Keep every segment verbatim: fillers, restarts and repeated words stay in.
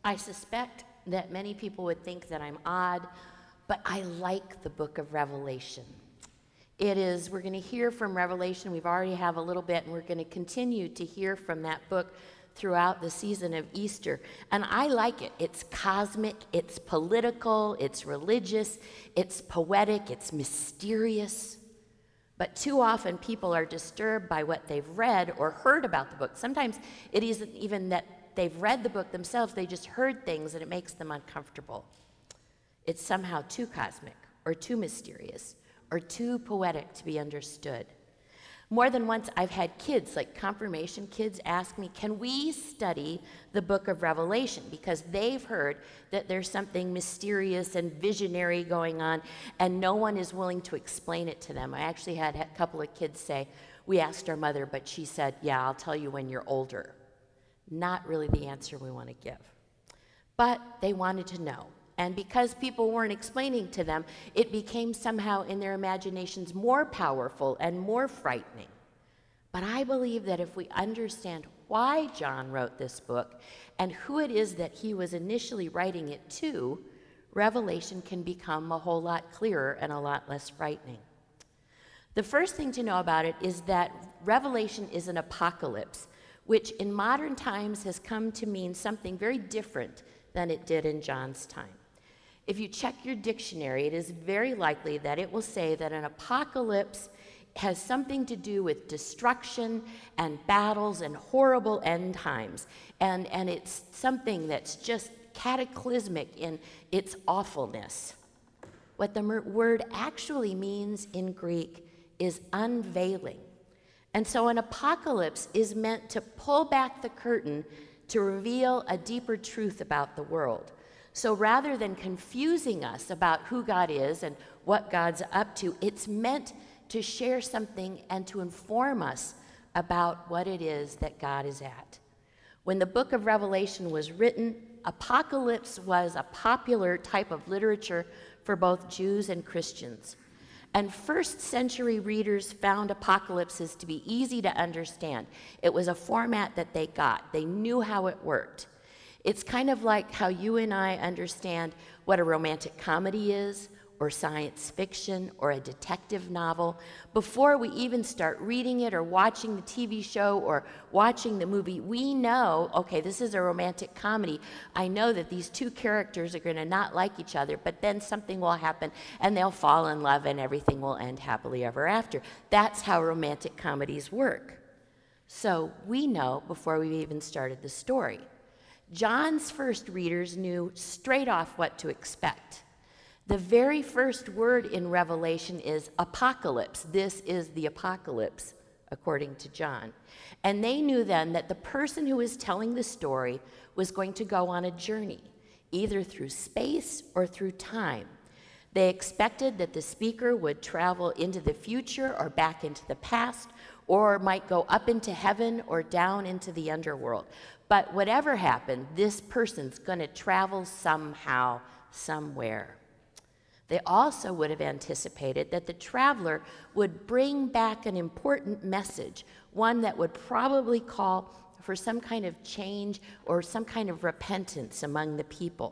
I suspect that many people would think that I'm odd, but I like the book of Revelation. It is, we're going to hear from Revelation. We've already have a little bit, and we're going to continue to hear from that book throughout the season of Easter. And I like it. It's cosmic, it's political, it's religious, it's poetic, it's mysterious. But too often people are disturbed by what they've read or heard about the book. Sometimes it isn't even that they've read the book themselves, they just heard things and it makes them uncomfortable. It's somehow too cosmic or too mysterious or too poetic to be understood. More than once, I've had kids, like confirmation kids, ask me, can we study the book of Revelation? Because they've heard that there's something mysterious and visionary going on, and no one is willing to explain it to them. I actually had a couple of kids say, we asked our mother, but she said, yeah, I'll tell you when you're older. Not really the answer we want to give. But they wanted to know. And because people weren't explaining to them, it became somehow in their imaginations more powerful and more frightening. But I believe that if we understand why John wrote this book and who it is that he was initially writing it to, Revelation can become a whole lot clearer and a lot less frightening. The first thing to know about it is that Revelation is an apocalypse, which in modern times has come to mean something very different than it did in John's time. If you check your dictionary, it is very likely that it will say that an apocalypse has something to do with destruction and battles and horrible end times. And, and it's something that's just cataclysmic in its awfulness. What the word actually means in Greek is unveiling. And so an apocalypse is meant to pull back the curtain to reveal a deeper truth about the world. So rather than confusing us about who God is and what God's up to, it's meant to share something and to inform us about what it is that God is at. When the book of Revelation was written, apocalypse was a popular type of literature for both Jews and Christians. And first century readers found apocalypses to be easy to understand. It was a format that they got. They knew how it worked. It's kind of like how you and I understand what a romantic comedy is, or science fiction, or a detective novel. Before we even start reading it or watching the T V show or watching the movie, we know, okay, this is a romantic comedy. I know that these two characters are going to not like each other, but then something will happen and they'll fall in love and everything will end happily ever after. That's how romantic comedies work. So we know before we even started the story. John's first readers knew straight off what to expect. The very first word in Revelation is apocalypse. This is the apocalypse, according to John. And they knew then that the person who was telling the story was going to go on a journey, either through space or through time. They expected that the speaker would travel into the future or back into the past, or might go up into heaven or down into the underworld. But whatever happened, this person's going to travel somehow, somewhere. They also would have anticipated that the traveler would bring back an important message, one that would probably call for some kind of change or some kind of repentance among the people.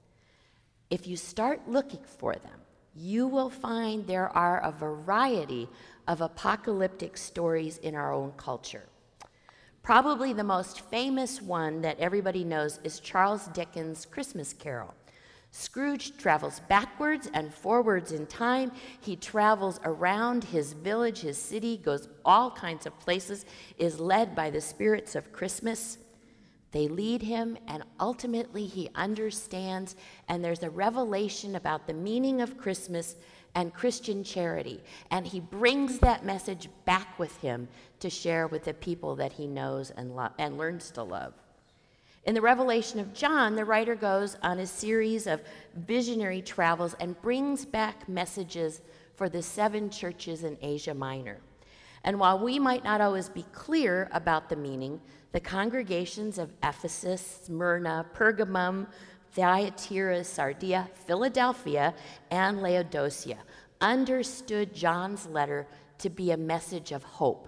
If you start looking for them, you will find there are a variety of apocalyptic stories in our own culture. Probably the most famous one that everybody knows is Charles Dickens' Christmas Carol. Scrooge travels backwards and forwards in time. He travels around his village, his city, goes all kinds of places, is led by the spirits of Christmas. They lead him, and ultimately he understands, and there's a revelation about the meaning of Christmas and Christian charity. And he brings that message back with him to share with the people that he knows and, lo- and learns to love. In the Revelation of John, the writer goes on a series of visionary travels and brings back messages for the seven churches in Asia Minor. And while we might not always be clear about the meaning, the congregations of Ephesus, Smyrna, Pergamum, Thyatira, Sardia, Philadelphia, and Laodicea understood John's letter to be a message of hope,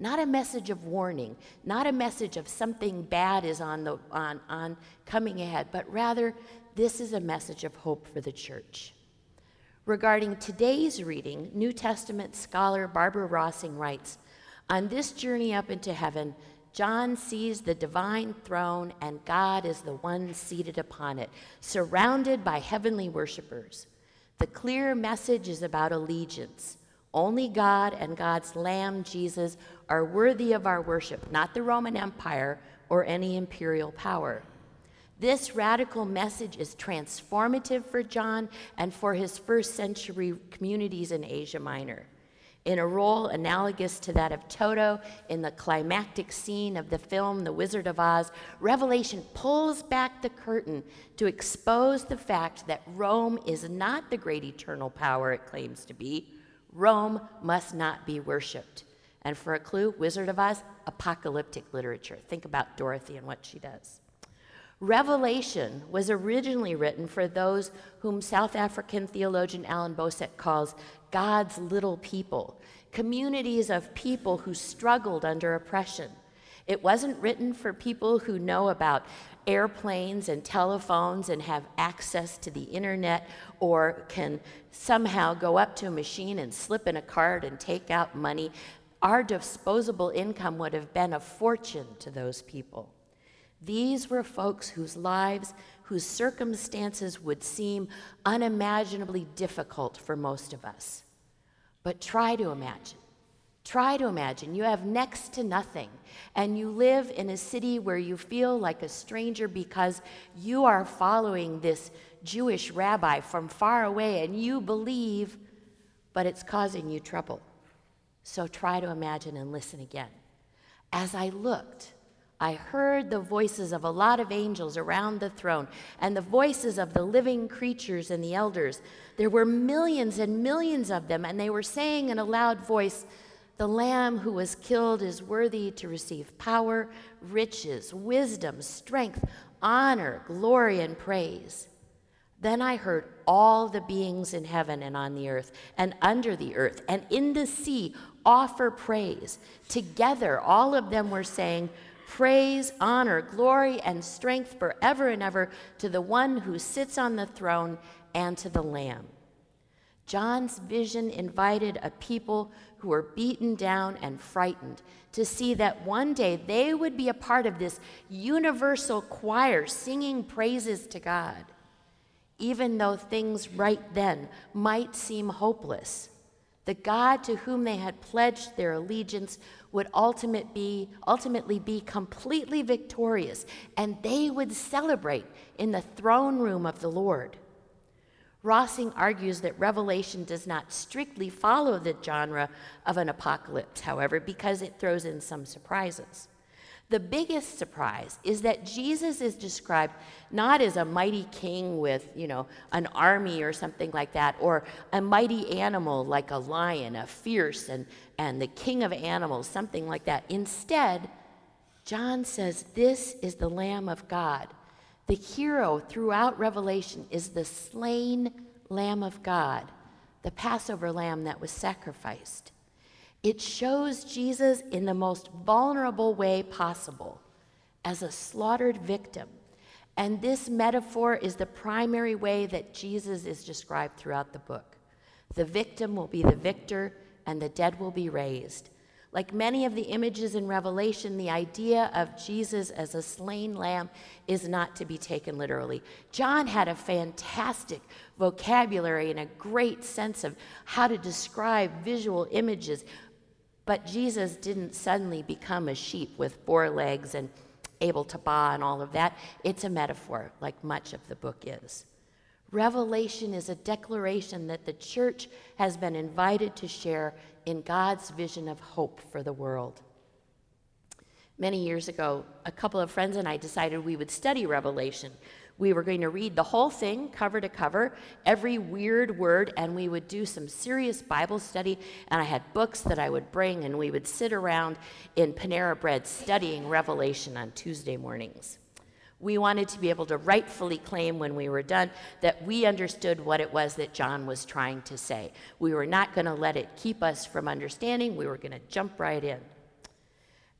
not a message of warning, not a message of something bad is on the on, on coming ahead, but rather this is a message of hope for the church. Regarding today's reading, New Testament scholar Barbara Rossing writes, "On this journey up into heaven, John sees the divine throne and God is the one seated upon it, surrounded by heavenly worshipers. The clear message is about allegiance. Only God and God's Lamb, Jesus, are worthy of our worship, not the Roman Empire or any imperial power." This radical message is transformative for John and for his first century communities in Asia Minor. In a role analogous to that of Toto in the climactic scene of the film The Wizard of Oz, Revelation pulls back the curtain to expose the fact that Rome is not the great eternal power it claims to be. Rome must not be worshipped. And for a clue, Wizard of Oz, apocalyptic literature. Think about Dorothy and what she does. Revelation was originally written for those whom South African theologian Alan Boset calls God's little people, communities of people who struggled under oppression. It wasn't written for people who know about airplanes and telephones and have access to the internet or can somehow go up to a machine and slip in a card and take out money. Our disposable income would have been a fortune to those people. These were folks whose lives, whose circumstances would seem unimaginably difficult for most of us. But try to imagine. Try to imagine you have next to nothing, and you live in a city where you feel like a stranger because you are following this Jewish rabbi from far away, and you believe, but it's causing you trouble. So try to imagine and listen again. As I looked, I heard the voices of a lot of angels around the throne and the voices of the living creatures and the elders. There were millions and millions of them, and they were saying in a loud voice, "The Lamb who was killed is worthy to receive power, riches, wisdom, strength, honor, glory, and praise." Then I heard all the beings in heaven and on the earth and under the earth and in the sea offer praise. Together, all of them were saying, "Praise, honor, glory, and strength forever and ever to the one who sits on the throne and to the Lamb." John's vision invited a people who were beaten down and frightened to see that one day they would be a part of this universal choir singing praises to God. Even though things right then might seem hopeless, the God to whom they had pledged their allegiance would ultimate be, ultimately be completely victorious, and they would celebrate in the throne room of the Lord. Rossing argues that Revelation does not strictly follow the genre of an apocalypse, however, because it throws in some surprises. The biggest surprise is that Jesus is described not as a mighty king with, you know, an army or something like that, or a mighty animal like a lion, a fierce and, and the king of animals, something like that. Instead, John says this is the Lamb of God. The hero throughout Revelation is the slain Lamb of God, the Passover lamb that was sacrificed. It shows Jesus in the most vulnerable way possible, as a slaughtered victim. And this metaphor is the primary way that Jesus is described throughout the book. The victim will be the victor, and the dead will be raised. Like many of the images in Revelation, the idea of Jesus as a slain lamb is not to be taken literally. John had a fantastic vocabulary and a great sense of how to describe visual images. But Jesus didn't suddenly become a sheep with four legs and able to baa and all of that. It's a metaphor, like much of the book is. Revelation is a declaration that the church has been invited to share in God's vision of hope for the world. Many years ago, a couple of friends and I decided we would study Revelation. We were going to read the whole thing, cover to cover, every weird word, and we would do some serious Bible study, and I had books that I would bring, and we would sit around in Panera Bread studying Revelation on Tuesday mornings. We wanted to be able to rightfully claim when we were done that we understood what it was that John was trying to say. We were not going to let it keep us from understanding. We were going to jump right in.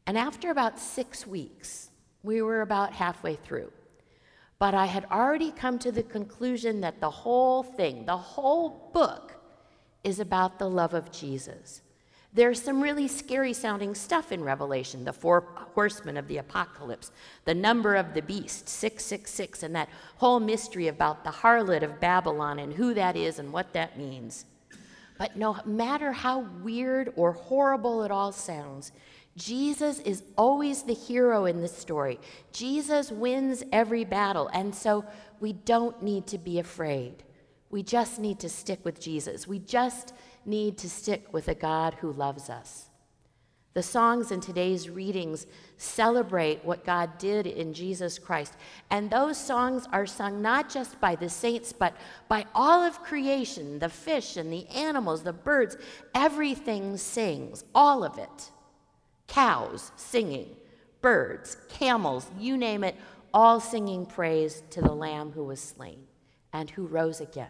And after about six weeks, we were about halfway through. But I had already come to the conclusion that the whole thing, the whole book, is about the love of Jesus. There's some really scary sounding stuff in Revelation, the four horsemen of the apocalypse, the number of the beast, six six six, and that whole mystery about the harlot of Babylon and who that is and what that means. But no matter how weird or horrible it all sounds, Jesus is always the hero in the story. Jesus wins every battle, and so we don't need to be afraid. We just need to stick with Jesus. We just need to stick with a God who loves us. The songs in today's readings celebrate what God did in Jesus Christ. And those songs are sung not just by the saints, but by all of creation, the fish and the animals, the birds. Everything sings, all of it. Cows singing, birds, camels, you name it, all singing praise to the Lamb who was slain and who rose again.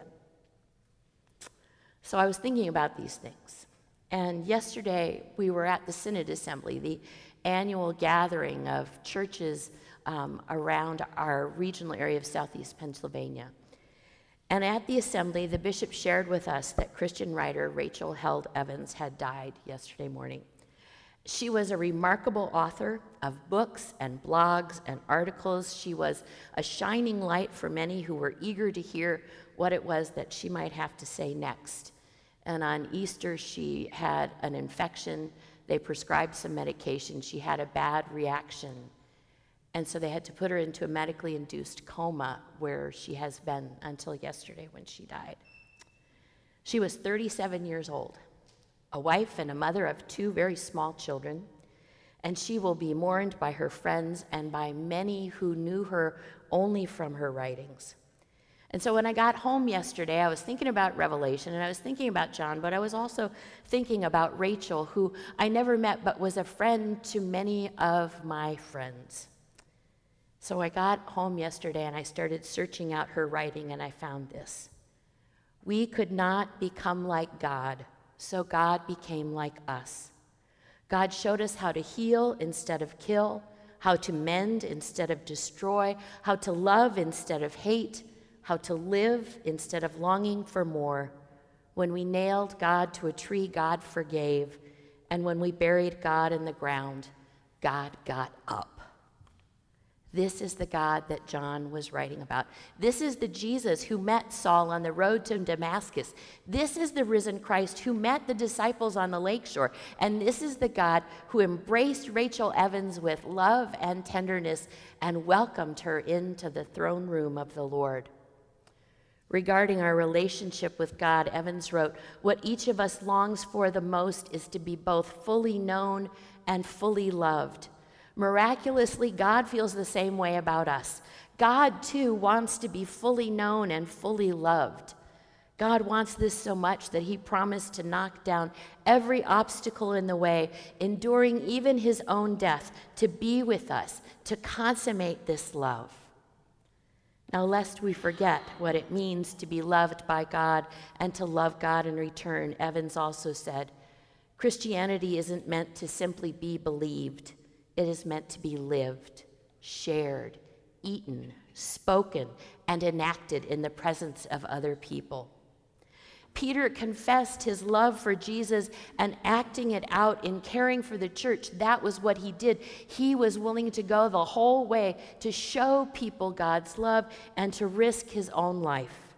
So I was thinking about these things. And yesterday we were at the Synod Assembly, the annual gathering of churches um, around our regional area of southeast Pennsylvania. And at the assembly, the bishop shared with us that Christian writer Rachel Held Evans had died yesterday morning. She was a remarkable author of books and blogs and articles. She was a shining light for many who were eager to hear what it was that she might have to say next. And on Easter, she had an infection. They prescribed some medication. She had a bad reaction. And so they had to put her into a medically induced coma where she has been until yesterday when she died. She was thirty-seven years old, a wife and a mother of two very small children, and she will be mourned by her friends and by many who knew her only from her writings. And so when I got home yesterday, I was thinking about Revelation, and I was thinking about John, but I was also thinking about Rachel, who I never met but was a friend to many of my friends. So I got home yesterday, and I started searching out her writing, and I found this. We could not become like God, so God became like us. God showed us how to heal instead of kill, how to mend instead of destroy, how to love instead of hate, how to live instead of longing for more. When we nailed God to a tree, God forgave. And when we buried God in the ground, God got up. This is the God that John was writing about. This is the Jesus who met Saul on the road to Damascus. This is the risen Christ who met the disciples on the lakeshore. And this is the God who embraced Rachel Evans with love and tenderness and welcomed her into the throne room of the Lord. Regarding our relationship with God, Evans wrote, "What each of us longs for the most is to be both fully known and fully loved. Miraculously, God feels the same way about us. God, too, wants to be fully known and fully loved. God wants this so much that he promised to knock down every obstacle in the way, enduring even his own death, to be with us, to consummate this love." Now, lest we forget what it means to be loved by God and to love God in return, Evans also said, Christianity isn't meant to simply be believed. It is meant to be lived, shared, eaten, spoken, and enacted in the presence of other people. Peter confessed his love for Jesus and acting it out in caring for the church. That was what he did. He was willing to go the whole way to show people God's love and to risk his own life.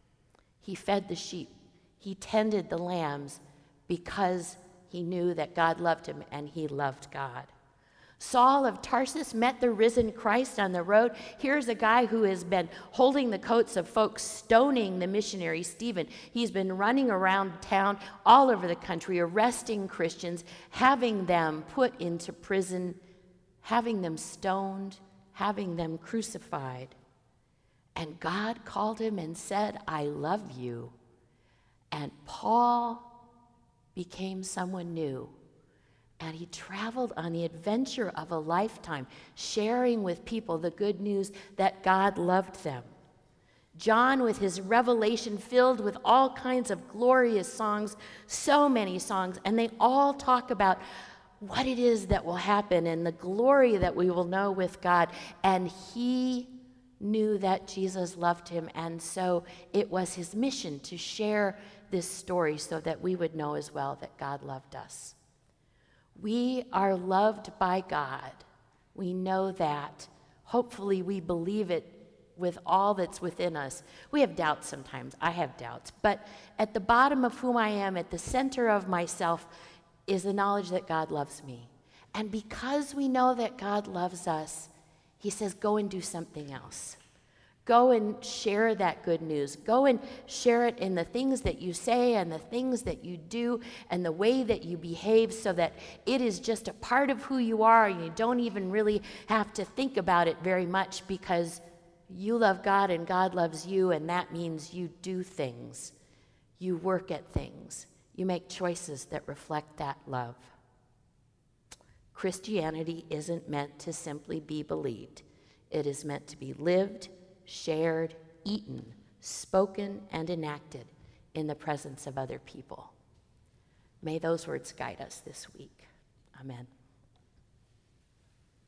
He fed the sheep. He tended the lambs because he knew that God loved him and he loved God. Saul of Tarsus met the risen Christ on the road. Here's a guy who has been holding the coats of folks stoning the missionary Stephen. He's been running around town all over the country, arresting Christians, having them put into prison, having them stoned, having them crucified. And God called him and said, "I love you." And Paul became someone new. And he traveled on the adventure of a lifetime, sharing with people the good news that God loved them. John, with his revelation filled with all kinds of glorious songs, so many songs, and they all talk about what it is that will happen and the glory that we will know with God. And he knew that Jesus loved him, and so it was his mission to share this story so that we would know as well that God loved us. We are loved by God. We know that. Hopefully we believe it with all that's within us. We have doubts sometimes. I have doubts. But at the bottom of whom I am, at the center of myself, is the knowledge that God loves me. And because we know that God loves us, he says, go and do something else. Go and share that good news. Go and share it in the things that you say and the things that you do and the way that you behave, so that it is just a part of who you are. And you don't even really have to think about it very much, because you love God and God loves you, and that means you do things. You work at things. You make choices that reflect that love. Christianity isn't meant to simply be believed. It is meant to be lived, shared, eaten, spoken, and enacted in the presence of other people. May those words guide us this week. Amen.